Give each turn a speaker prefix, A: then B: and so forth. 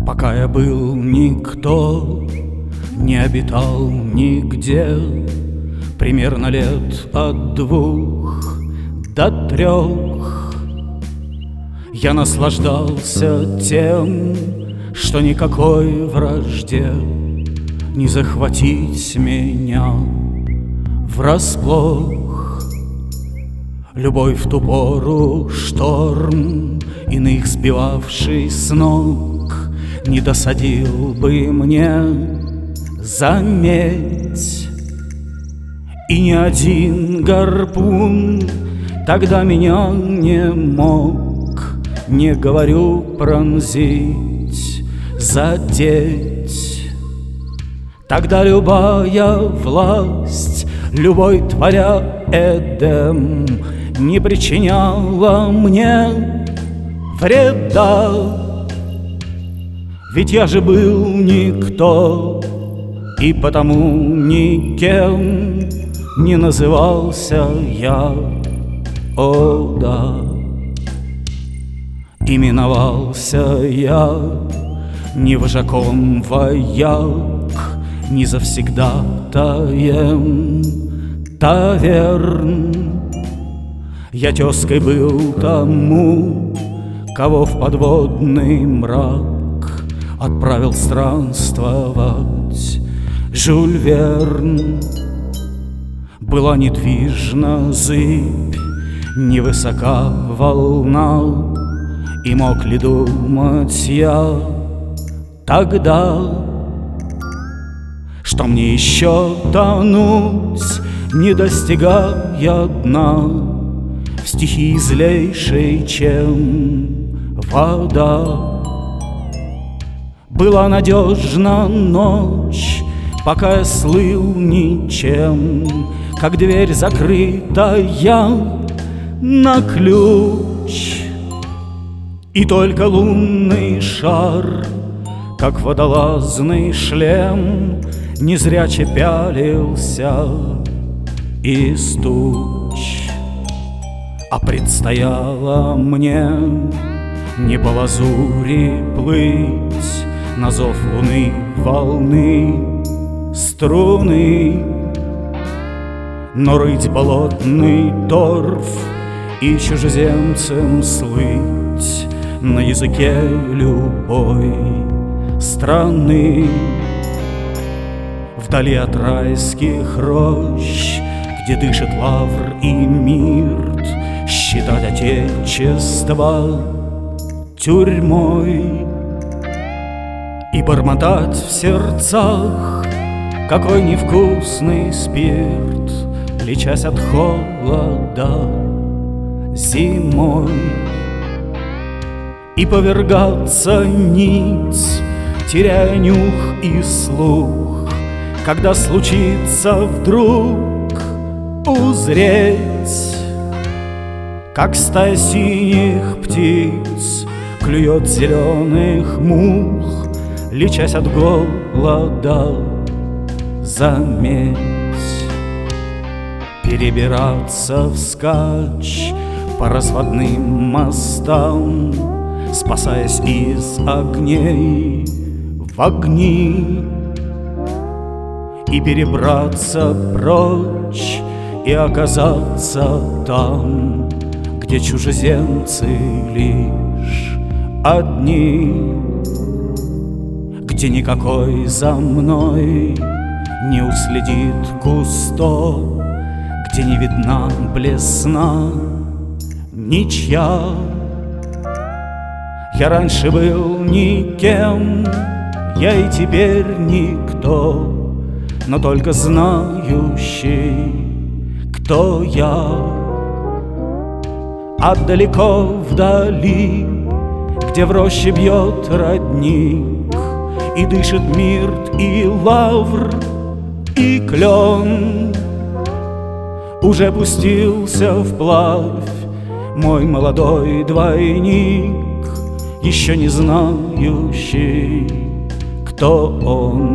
A: Пока я был никто, не обитал нигде, примерно лет от 2 до 3, я наслаждался тем, что никакой вражде не захватить меня врасплох. Любовь в ту пору шторм, иных сбивавший с ног, не досадил бы мне, заметь. И ни один гарпун тогда меня не мог, не говорю пронзить, задеть. Тогда любая власть, любой творя Эдем, не причиняла мне вреда. Ведь я же был никто, и потому никем не назывался я, о да. Именовался я не вожаком вояк, не завсегдатаем таверн. Я тезкой был тому, кого в подводный мрак отправил странствовать Жюль Верн. Была недвижна зыбь, невысока волна, и мог ли думать я тогда, что мне еще тонуть, не достигая дна, в стихии злейшей, чем вода. Была надежна ночь, пока я слыл ничем, как дверь закрытая на ключ. И только лунный шар, как водолазный шлем, незряче пялился из туч. А предстояло мне не по лазури плыть, на зов луны волны струны, но рыть болотный торф и чужеземцем слыть на языке любой страны. Вдали от райских рощ, где дышит лавр и мирт, считать отечество тюрьмой и бормотать в сердцах, какой невкусный спирт, лечась от холода зимой. И повергаться ниц, теряя нюх и слух, когда случится вдруг узреть, как стая синих птиц клюет зеленых мух, лечась от голода, заметь. Перебираться вскачь по разводным мостам, спасаясь из огней в огни, и перебраться прочь и оказаться там, где чужеземцы лишь одни, где никакой за мной не уследит кусто, где не видна блесна ничья. Я раньше был никем, я и теперь никто, но только знающий, кто я. А далеко вдали, где в роще бьет родник, и дышит мирт, и лавр, и клен, уже пустился вплавь мой молодой двойник, еще не знающий, кто он.